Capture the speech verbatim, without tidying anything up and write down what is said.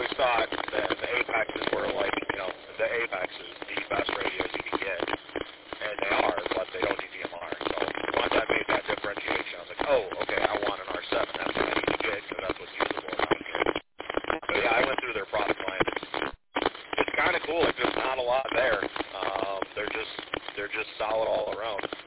always thought that the Apexes were like, you know, the Apex is the best radios you can get, and they are, but they don't do D M R. So once I made that differentiation, I was like, oh, okay, I want an R seven. That's what I need to get because that's what's usable around here. But yeah, I went through their product line. It's, it's kind of cool. Like, there's not a lot there. Um, they're just they're just solid all around.